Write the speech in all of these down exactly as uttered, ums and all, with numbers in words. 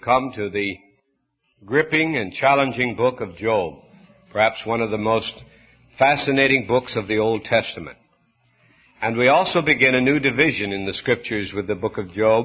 come to the gripping and challenging book of Job, perhaps one of the most fascinating books of the Old Testament. And we also begin a new division in the Scriptures with the book of Job.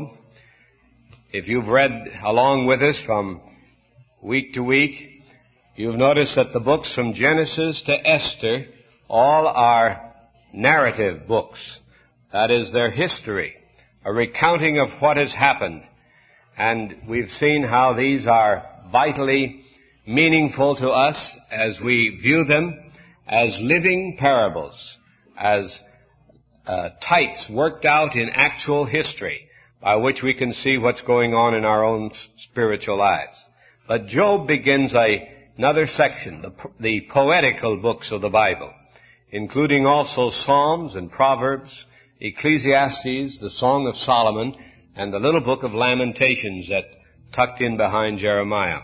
If you've read along with us from week to week, you've noticed that the books from Genesis to Esther all are narrative books. That is, their history, a recounting of what has happened. And we've seen how these are vitally meaningful to us as we view them as living parables, as uh, types worked out in actual history by which we can see what's going on in our own spiritual lives. But Job begins a, another section, the, the poetical books of the Bible, including also Psalms and Proverbs, Ecclesiastes, the Song of Solomon, and the little book of Lamentations that tucked in behind Jeremiah.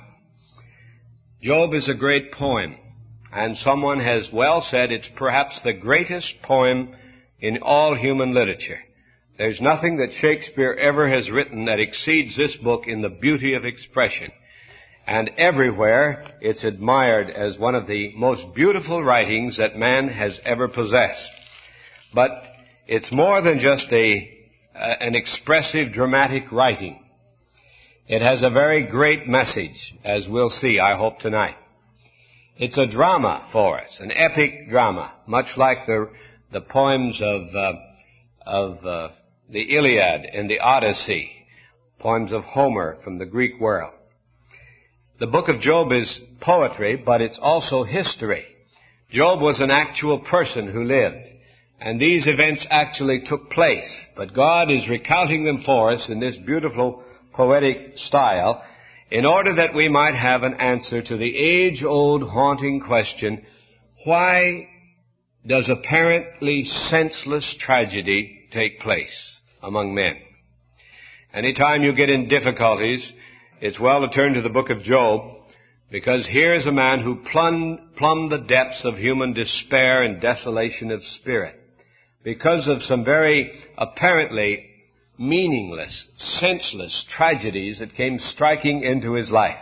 Job is a great poem, and someone has well said it's perhaps the greatest poem in all human literature. There's nothing that Shakespeare ever has written that exceeds this book in the beauty of expression. And everywhere it's admired as one of the most beautiful writings that man has ever possessed. But it's more than just a uh, an expressive, dramatic writing. It has a very great message, as we'll see, I hope, tonight. It's a drama for us, an epic drama, much like the the poems of uh, of uh, the Iliad and the Odyssey, poems of Homer from the Greek world. The book of Job is poetry, but it's also history. Job was an actual person who lived, and these events actually took place. But God is recounting them for us in this beautiful poetic style in order that we might have an answer to the age-old haunting question, why does apparently senseless tragedy take place among men? Anytime you get in difficulties, it's well to turn to the book of Job, because here's a man who plumbed, plumbed the depths of human despair and desolation of spirit because of some very apparently meaningless, senseless tragedies that came striking into his life.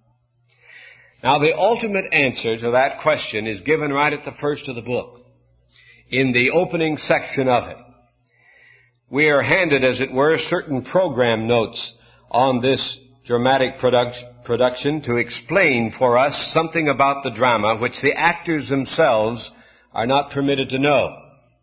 Now, the ultimate answer to that question is given right at the first of the book, in the opening section of it. We are handed, as it were, certain program notes on this dramatic product, production to explain for us something about the drama which the actors themselves are not permitted to know.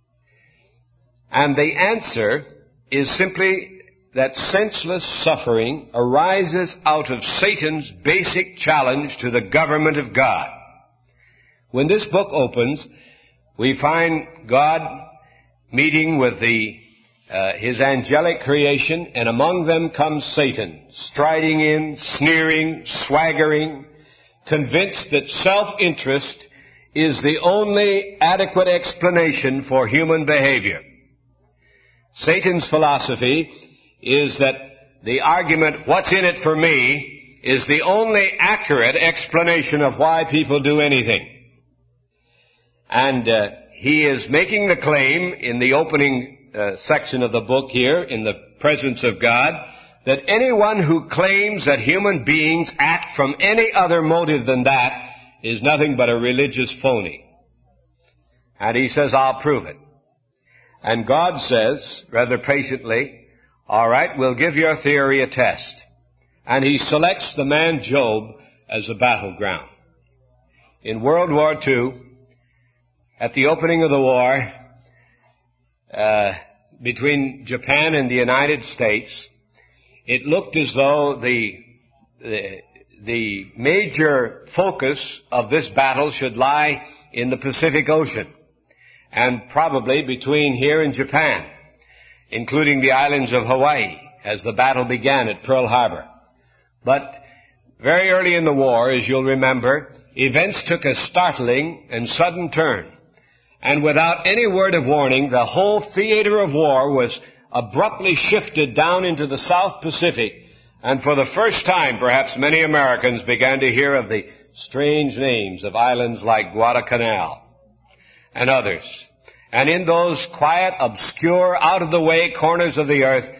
And the answer is simply that senseless suffering arises out of Satan's basic challenge to the government of God. When this book opens, we find God meeting with the uh, his angelic creation, and among them comes Satan, striding in, sneering, swaggering, convinced that self-interest is the only adequate explanation for human behavior. Satan's philosophy is that the argument, what's in it for me, is the only accurate explanation of why people do anything. And uh, he is making the claim in the opening uh, section of the book here, in the presence of God, that anyone who claims that human beings act from any other motive than that is nothing but a religious phony. And he says, I'll prove it. And God says, rather patiently, all right, we'll give your theory a test. And he selects the man Job as a battleground. In World War Two, at the opening of the war, uh, between Japan and the United States, it looked as though the, the, the major focus of this battle should lie in the Pacific Ocean, and probably between here and Japan, including the islands of Hawaii, as the battle began at Pearl Harbor. But very early in the war, as you'll remember, events took a startling and sudden turn. And without any word of warning, the whole theater of war was abruptly shifted down into the South Pacific. And for the first time, perhaps, many Americans began to hear of the strange names of islands like Guadalcanal and others. And in those quiet, obscure, out-of-the-way corners of the earth,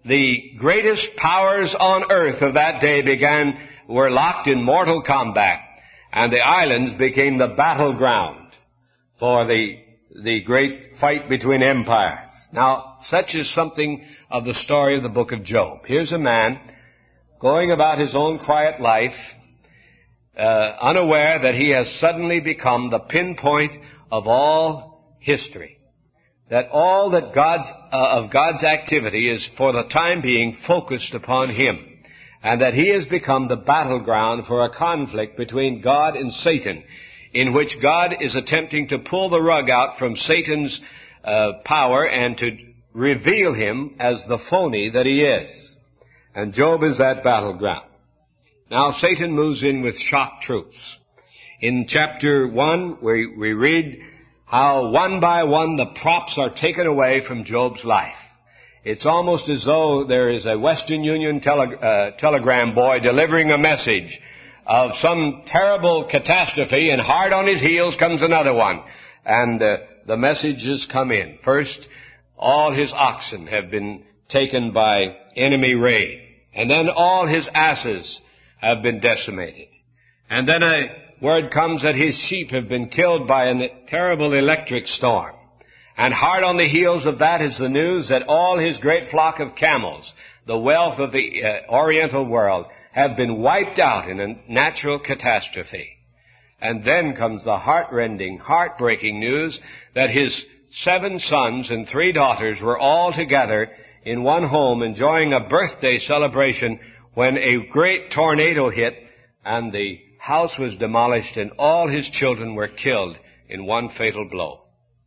the greatest powers on earth of that day began, were locked in mortal combat, and the islands became the battleground for the, the great fight between empires. Now, such is something of the story of the book of Job. Here's a man going about his own quiet life, uh, unaware that he has suddenly become the pinpoint of all history. That all that God's, uh, of God's activity is for the time being focused upon him. And that he has become the battleground for a conflict between God and Satan, in which God is attempting to pull the rug out from Satan's uh, power and to reveal him as the phony that he is. And Job is that battleground. Now Satan moves in with shock truths. In chapter one, we, we read how one by one the props are taken away from Job's life. It's almost as though there is a Western Union tele, uh, telegram boy delivering a message of some terrible catastrophe, and hard on his heels comes another one. And uh, the messages come in. First, all his oxen have been taken by enemy raid. And then all his asses have been decimated. And then a word comes that his sheep have been killed by a terrible electric storm. And hard on the heels of that is the news that all his great flock of camels, the wealth of the uh, Oriental world, have been wiped out in a natural catastrophe. And then comes the heart-rending, heartbreaking news that his seven sons and three daughters were all together in one home enjoying a birthday celebration when a great tornado hit and the house was demolished and all his children were killed in one fatal blow.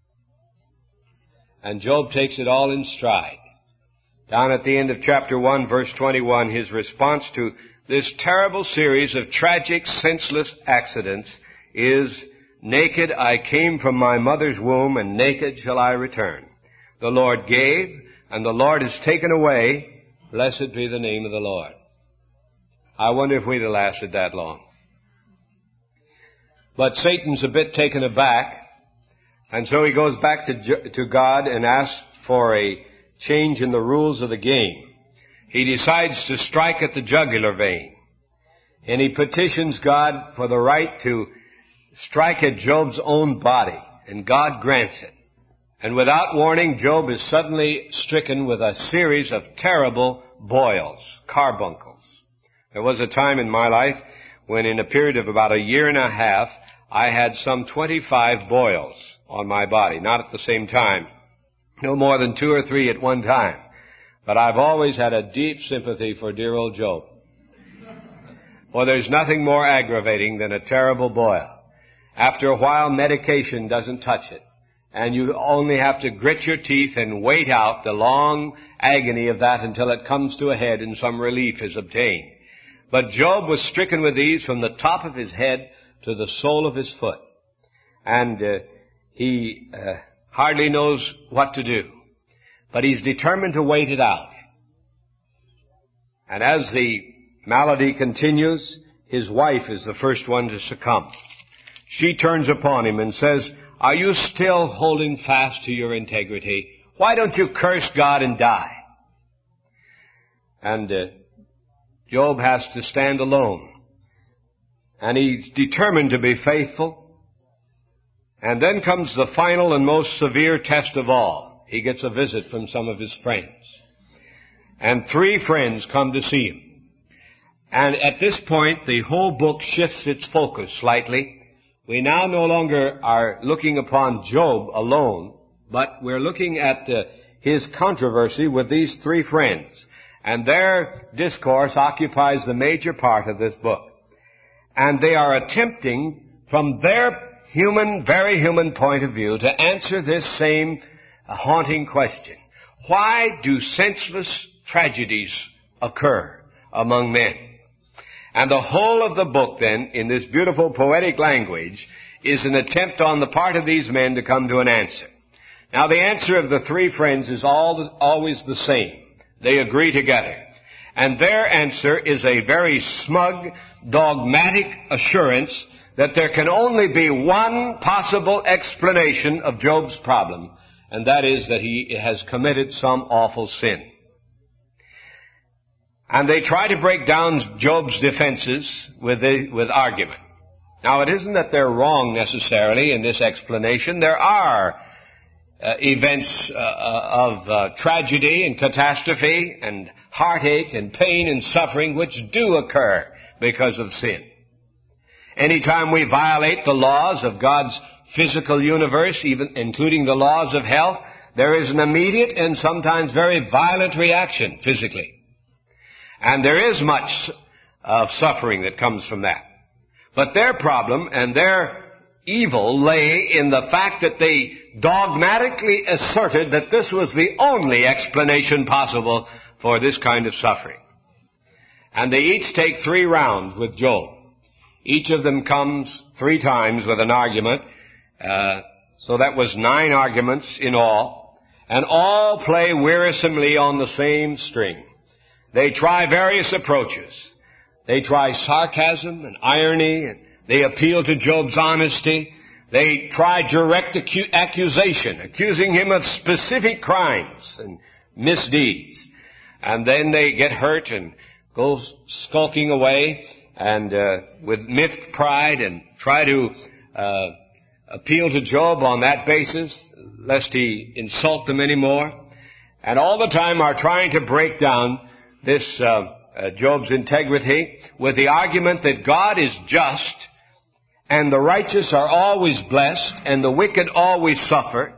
And Job takes it all in stride. Down at the end of chapter one, verse twenty-one, his response to this terrible series of tragic, senseless accidents is, "Naked I came from my mother's womb, and naked shall I return. The Lord gave, and the Lord has taken away. Blessed be the name of the Lord." I wonder if we'd have lasted that long. But Satan's a bit taken aback. And so he goes back to, to God and asks for a change in the rules of the game. He decides to strike at the jugular vein. And he petitions God for the right to strike at Job's own body. And God grants it. And without warning, Job is suddenly stricken with a series of terrible boils, carbuncles. There was a time in my life when in a period of about a year and a half, I had some twenty-five boils on my body, not at the same time, no more than two or three at one time. But I've always had a deep sympathy for dear old Job. Well, there's nothing more aggravating than a terrible boil. After a while, medication doesn't touch it. And you only have to grit your teeth and wait out the long agony of that until it comes to a head and some relief is obtained. But Job was stricken with these from the top of his head to the sole of his foot. And uh, he uh, hardly knows what to do. But he's determined to wait it out. And as the malady continues, his wife is the first one to succumb. She turns upon him and says, "Are you still holding fast to your integrity? Why don't you curse God and die?" And uh, Job has to stand alone. And he's determined to be faithful. And then comes the final and most severe test of all. He gets a visit from some of his friends. And three friends come to see him. And at this point, the whole book shifts its focus slightly. We now no longer are looking upon Job alone, but we're looking at the, his controversy with these three friends. And their discourse occupies the major part of this book. And they are attempting, from their human, very human point of view, to answer this same haunting question. Why do senseless tragedies occur among men? And the whole of the book, then, in this beautiful poetic language, is an attempt on the part of these men to come to an answer. Now, the answer of the three friends is all the, always the same. They agree together. And their answer is a very smug, dogmatic assurance that there can only be one possible explanation of Job's problem, and that is that he has committed some awful sin. And they try to break down Job's defenses with, the, with argument. Now, it isn't that they're wrong necessarily in this explanation. There are uh, events uh, of uh, tragedy and catastrophe and heartache and pain and suffering which do occur because of sin. Anytime we violate the laws of God's physical universe, even including the laws of health, there is an immediate and sometimes very violent reaction physically. And there is much of suffering that comes from that. But their problem and their evil lay in the fact that they dogmatically asserted that this was the only explanation possible for this kind of suffering. And they each take three rounds with Job. Each of them comes three times with an argument. Uh, so that was nine arguments in all. And all play wearisomely on the same string. They try various approaches. They try sarcasm and irony, and they appeal to Job's honesty. They try direct acu- accusation, accusing him of specific crimes and misdeeds. And then they get hurt and go skulking away and uh, with miffed pride and try to uh, appeal to Job on that basis, lest he insult them anymore. And all the time are trying to break down this uh, uh, Job's integrity with the argument that God is just and the righteous are always blessed and the wicked always suffer.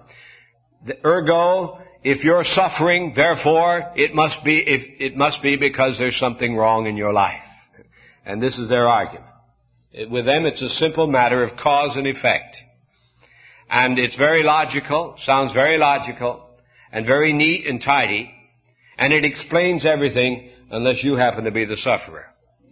Ergo, if you're suffering, therefore it must be if it must be because there's something wrong in your life. And this is their argument. It, with them, it's a simple matter of cause and effect. And it's very logical, sounds very logical, and very neat and tidy. And it explains everything unless you happen to be the sufferer.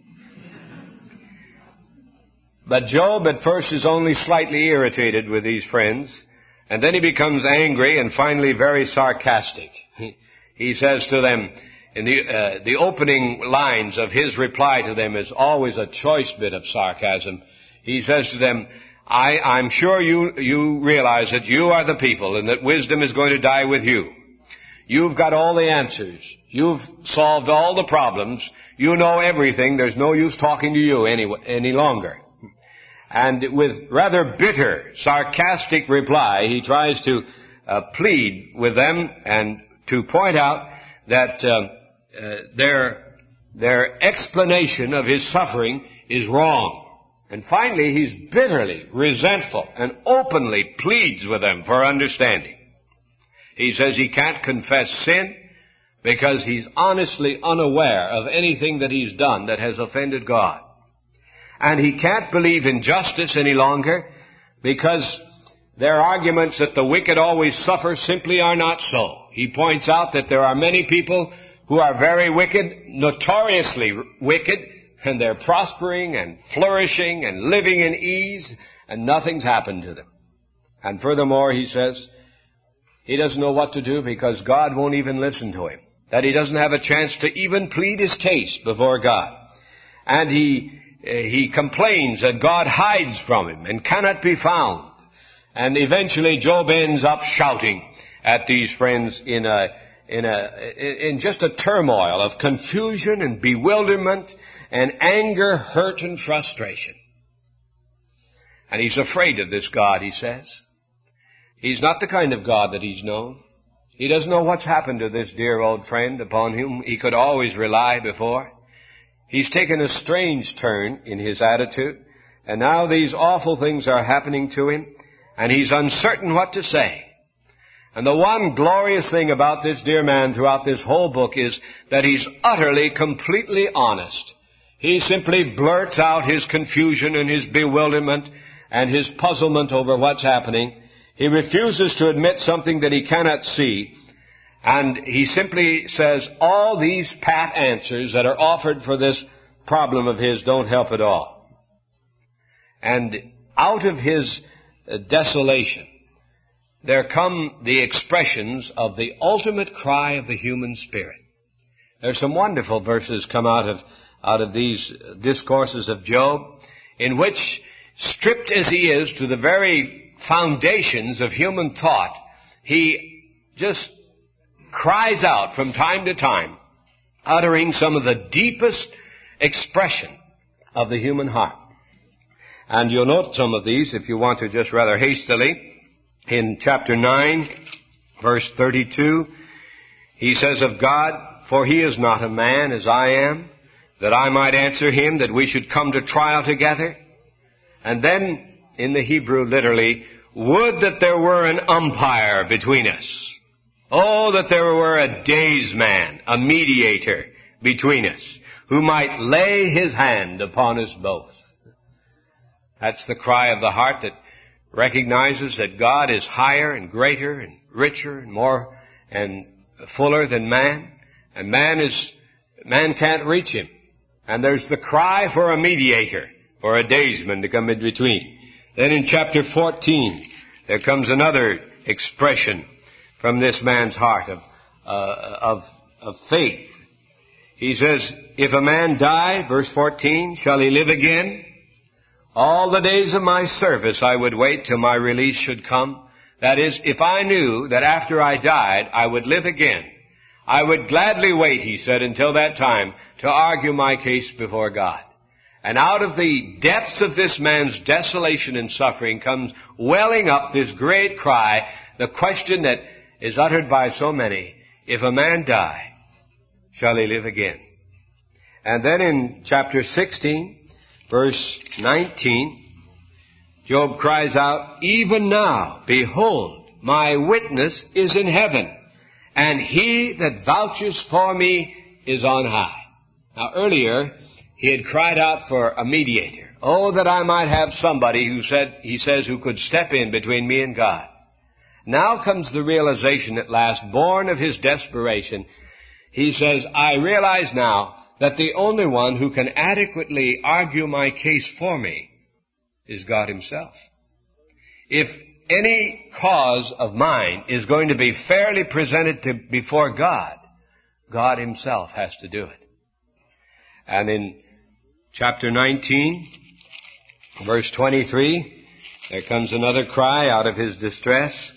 But Job at first is only slightly irritated with these friends, and then he becomes angry and finally very sarcastic. He, he says to them, in the, uh, the opening lines of his reply to them is always a choice bit of sarcasm. He says to them, I, I'm sure you, you realize that you are the people and that wisdom is going to die with you. You've got all the answers. You've solved all the problems. You know everything. There's no use talking to you any, any longer. And with rather bitter, sarcastic reply, he tries to uh, plead with them and to point out that uh, uh, their, their explanation of his suffering is wrong. And finally, he's bitterly resentful and openly pleads with them for understanding. He says he can't confess sin because he's honestly unaware of anything that he's done that has offended God. And he can't believe in justice any longer because their arguments that the wicked always suffer simply are not so. He points out that there are many people who are very wicked, notoriously wicked, and they're prospering and flourishing and living in ease, and nothing's happened to them. And furthermore, he says, he doesn't know what to do because God won't even listen to him. That he doesn't have a chance to even plead his case before God. And he, he complains that God hides from him and cannot be found. And eventually Job ends up shouting at these friends in a, in a, in just a turmoil of confusion and bewilderment and anger, hurt, and frustration. And he's afraid of this God, he says. He's not the kind of God that he's known. He doesn't know what's happened to this dear old friend upon whom he could always rely before. He's taken a strange turn in his attitude, and now these awful things are happening to him, and he's uncertain what to say. And the one glorious thing about this dear man throughout this whole book is that he's utterly, completely honest. He simply blurts out his confusion and his bewilderment and his puzzlement over what's happening. He refuses to admit something that he cannot see. And he simply says, all these pat answers that are offered for this problem of his don't help at all. And out of his desolation, there come the expressions of the ultimate cry of the human spirit. There's some wonderful verses come out of, out of these discourses of Job, in which, stripped as he is to the very foundations of human thought, he just cries out from time to time uttering some of the deepest expression of the human heart. And you'll note some of these if you want to just rather hastily. In chapter nine, verse thirty-two, he says of God, "For he is not a man as I am, that I might answer him, that we should come to trial together." And then, in the Hebrew, literally, "Would that there were an umpire between us. Oh, that there were a daysman, a mediator between us, who might lay his hand upon us both." That's the cry of the heart that recognizes that God is higher and greater and richer and more and fuller than man. And man is, man can't reach him. And there's the cry for a mediator, for a daysman to come in between. Then in chapter fourteen, there comes another expression from this man's heart of, uh, of, of faith. He says, "If a man die," verse fourteen, "shall he live again? All the days of my service I would wait till my release should come." That is, if I knew that after I died I would live again, I would gladly wait, he said, until that time to argue my case before God. And out of the depths of this man's desolation and suffering comes welling up this great cry, the question that is uttered by so many: if a man die, shall he live again? And then in chapter sixteen, verse nineteen, Job cries out, "Even now, behold, my witness is in heaven, and he that vouches for me is on high." Now earlier, he had cried out for a mediator. "Oh, that I might have somebody," who said, he says, "who could step in between me and God." Now comes the realization at last, born of his desperation. He says, "I realize now that the only one who can adequately argue my case for me is God himself. If any cause of mine is going to be fairly presented to before God, God himself has to do it." And in chapter nineteen, verse twenty-three, there comes another cry out of his distress,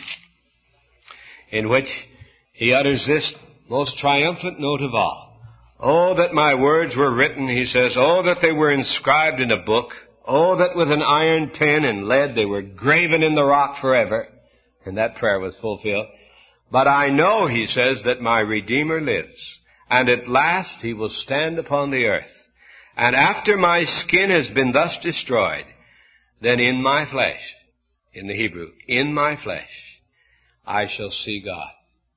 in which he utters this most triumphant note of all. "Oh, that my words were written," he says. "Oh, that they were inscribed in a book. Oh, that with an iron pen and lead they were graven in the rock forever." And that prayer was fulfilled. "But I know," he says, "that my Redeemer lives, and at last he will stand upon the earth. And after my skin has been thus destroyed, then in my flesh," in the Hebrew, "in my flesh, I shall see God."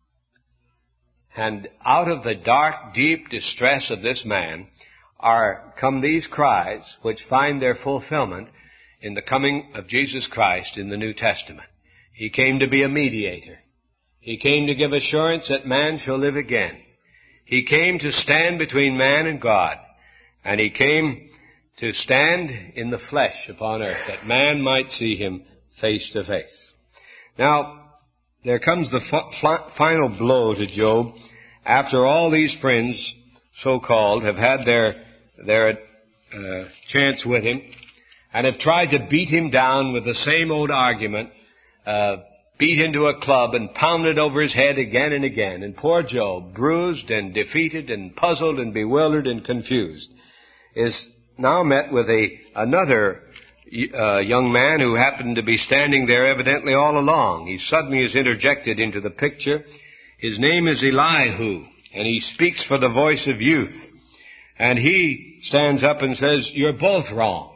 And out of the dark, deep distress of this man are come these cries, which find their fulfillment in the coming of Jesus Christ in the New Testament. He came to be a mediator. He came to give assurance that man shall live again. He came to stand between man and God. And he came to stand in the flesh upon earth, that man might see him face to face. Now, there comes the f- final blow to Job after all these friends, so-called, have had their their uh, chance with him and have tried to beat him down with the same old argument, uh, beat into a club and pounded over his head again and again. And poor Job, bruised and defeated and puzzled and bewildered and confused, is now met with a another uh, young man who happened to be standing there evidently all along. He suddenly is interjected into the picture. His name is Elihu, and he speaks for the voice of youth. And he stands up and says, "You're both wrong."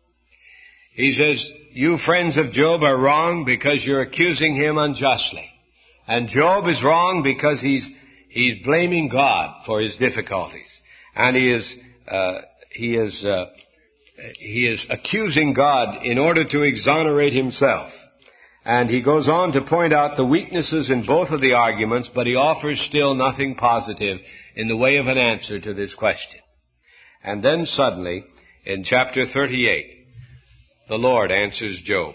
He says, "You friends of Job are wrong because you're accusing him unjustly. And Job is wrong because he's he's blaming God for his difficulties. And he is uh, he is uh, he is accusing God in order to exonerate himself." And he goes on to point out the weaknesses in both of the arguments, but he offers still nothing positive in the way of an answer to this question. And then suddenly, in chapter thirty-eight, the Lord answers Job.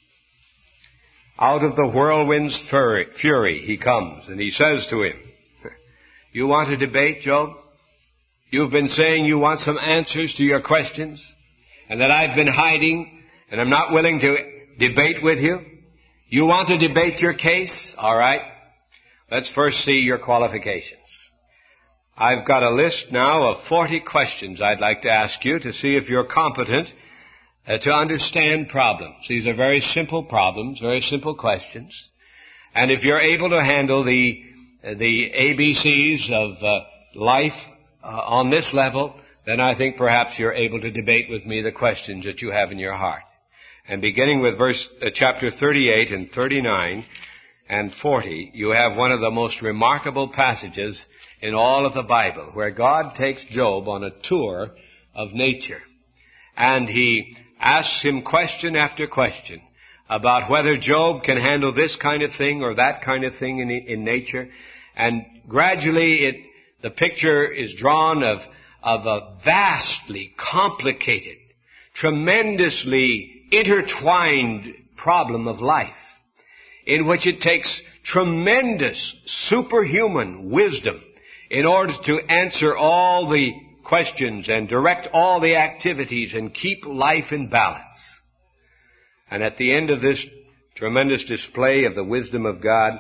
Out of the whirlwind's fury he comes, and he says to him, "You want to debate, Job? You've been saying you want some answers to your questions, and that I've been hiding, and I'm not willing to debate with you? You want to debate your case? All right. Let's first see your qualifications. I've got a list now of forty questions I'd like to ask you to see if you're competent uh, to understand problems. These are very simple problems, very simple questions. And if you're able to handle the uh, the A B Cs of uh, life uh, on this level, then I think perhaps you're able to debate with me the questions that you have in your heart. And beginning with verse uh, chapter thirty-eight and thirty-nine and forty, you have one of the most remarkable passages in all of the Bible, where God takes Job on a tour of nature. And he asks him question after question about whether Job can handle this kind of thing or that kind of thing in, in nature. And gradually it, the picture is drawn of, of a vastly complicated, tremendously intertwined problem of life, in which it takes tremendous superhuman wisdom in order to answer all the questions and direct all the activities and keep life in balance. And at the end of this tremendous display of the wisdom of God,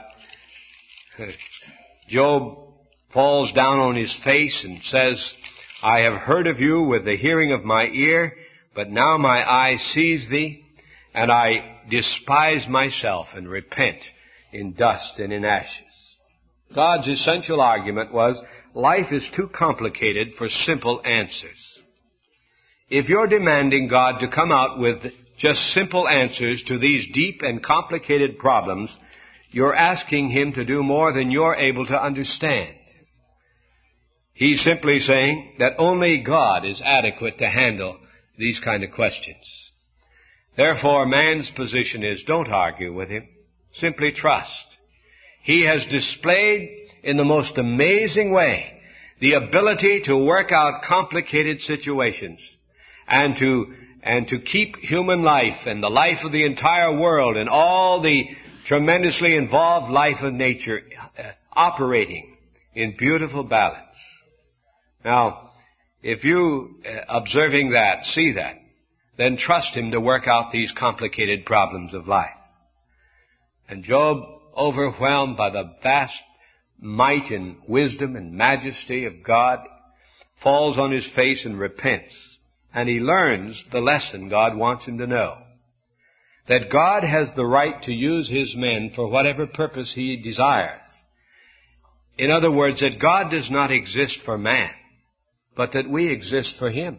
Job falls down on his face and says, I have heard of you with the hearing of my ear, but now my eye sees thee, and I despise myself and repent in dust and in ashes. God's essential argument was, life is too complicated for simple answers. If you're demanding God to come out with just simple answers to these deep and complicated problems, you're asking Him to do more than you're able to understand. He's simply saying that only God is adequate to handle these kind of questions. Therefore, man's position is, don't argue with Him. Simply trust. He has displayed in the most amazing way the ability to work out complicated situations and to, and to keep human life and the life of the entire world and all the tremendously involved life of nature uh, operating in beautiful balance. Now, if you, uh, observing that, see that, then trust Him to work out these complicated problems of life. And Job, overwhelmed by the vast might and wisdom and majesty of God, falls on his face and repents. And he learns the lesson God wants him to know. That God has the right to use His men for whatever purpose He desires. In other words, that God does not exist for man, but that we exist for Him.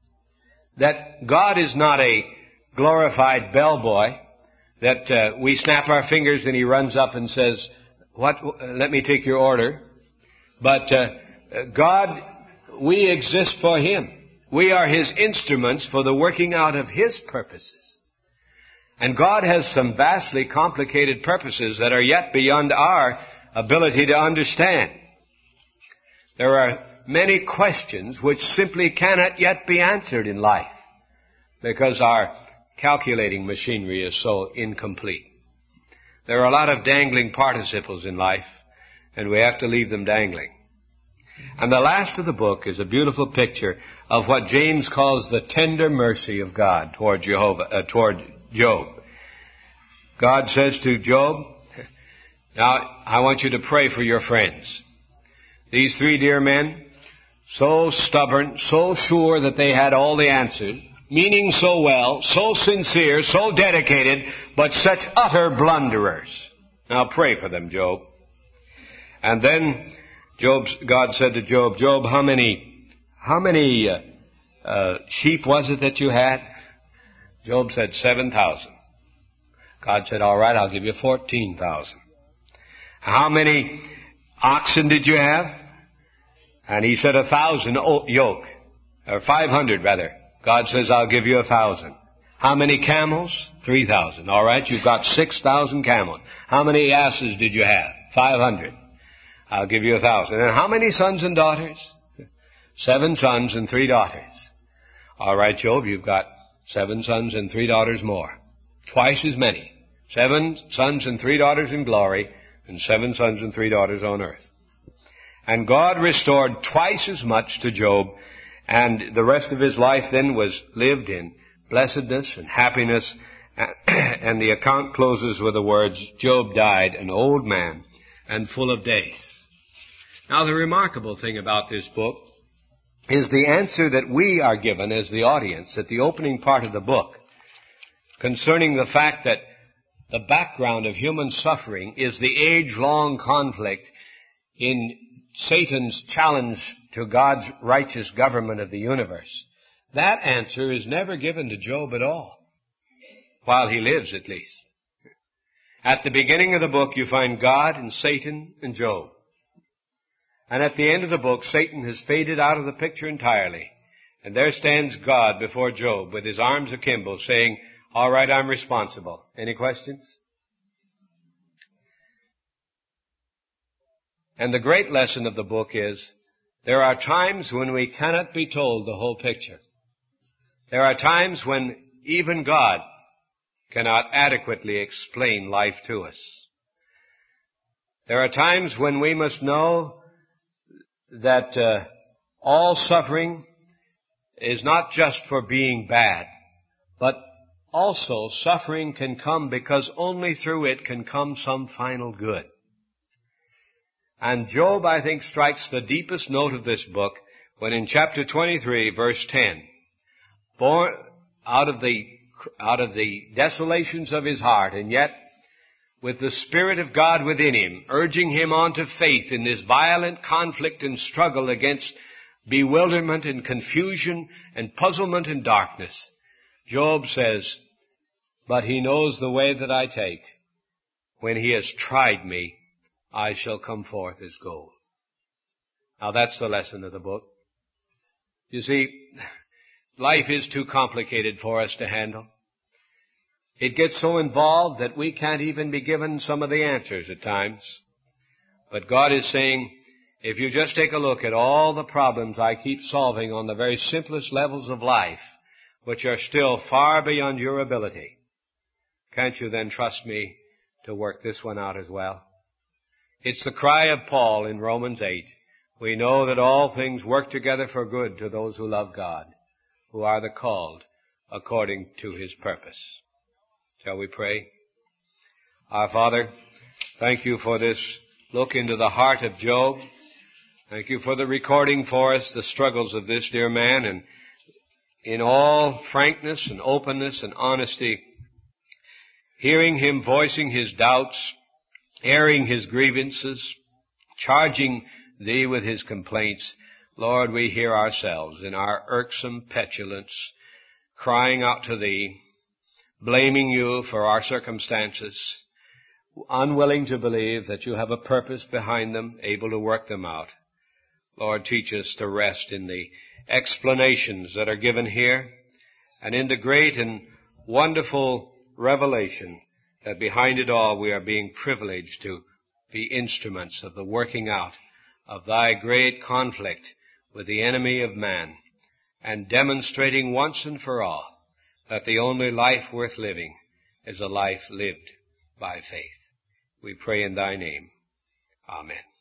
That God is not a glorified bellboy, that uh, we snap our fingers and He runs up and says, "What? Let me take your order." But uh, God, we exist for Him. We are His instruments for the working out of His purposes. And God has some vastly complicated purposes that are yet beyond our ability to understand. There are many questions which simply cannot yet be answered in life because our calculating machinery is so incomplete. There are a lot of dangling participles in life, and we have to leave them dangling. And the last of the book is a beautiful picture of what James calls the tender mercy of God toward Jehovah, uh, toward Job. God says to Job, now I want you to pray for your friends. These three dear men, so stubborn, so sure that they had all the answers, meaning so well, so sincere, so dedicated, but such utter blunderers. Now pray for them, Job. And then Job, God said to Job, Job, how many, how many uh, uh, sheep was it that you had? Job said seven thousand. God said, all right, I'll give you fourteen thousand. How many oxen did you have? And he said a thousand yoke, or five hundred rather. God says, I'll give you a thousand. How many camels? Three thousand. All right, you've got six thousand camels. How many asses did you have? Five hundred. I'll give you a thousand. And how many sons and daughters? Seven sons and three daughters. All right, Job, you've got seven sons and three daughters more. Twice as many. Seven sons and three daughters in glory, and seven sons and three daughters on earth. And God restored twice as much to Job, and the rest of his life then was lived in blessedness and happiness. And the account closes with the words, Job died an old man and full of days. Now, the remarkable thing about this book is the answer that we are given as the audience at the opening part of the book concerning the fact that the background of human suffering is the age-long conflict in Satan's challenge to God's righteous government of the universe. That answer is never given to Job at all, while he lives at least. At the beginning of the book, you find God and Satan and Job. And at the end of the book, Satan has faded out of the picture entirely. And there stands God before Job with his arms akimbo saying, all right, I'm responsible. Any questions? And the great lesson of the book is, there are times when we cannot be told the whole picture. There are times when even God cannot adequately explain life to us. There are times when we must know that uh, all suffering is not just for being bad, but also suffering can come because only through it can come some final good. And Job, I think, strikes the deepest note of this book when in chapter twenty-three, verse ten, born out of the out of the desolations of his heart, and yet with the Spirit of God within him, urging him on to faith in this violent conflict and struggle against bewilderment and confusion and puzzlement and darkness, Job says, but he knows the way that I take. When he has tried me, I shall come forth as gold. Now that's the lesson of the book. You see, life is too complicated for us to handle. It gets so involved that we can't even be given some of the answers at times. But God is saying, if you just take a look at all the problems I keep solving on the very simplest levels of life, which are still far beyond your ability, can't you then trust me to work this one out as well? It's the cry of Paul in Romans eight. We know that all things work together for good to those who love God, who are the called according to his purpose. Shall we pray? Our Father, thank you for this look into the heart of Job. Thank you for the recording for us the struggles of this dear man, and in all frankness and openness and honesty, hearing him voicing his doubts, airing his grievances, charging thee with his complaints. Lord, we hear ourselves in our irksome petulance, crying out to thee, blaming you for our circumstances, unwilling to believe that you have a purpose behind them, able to work them out. Lord, teach us to rest in the explanations that are given here, and in the great and wonderful revelation that behind it all we are being privileged to be instruments of the working out of thy great conflict with the enemy of man, and demonstrating once and for all that the only life worth living is a life lived by faith. We pray in thy name. Amen.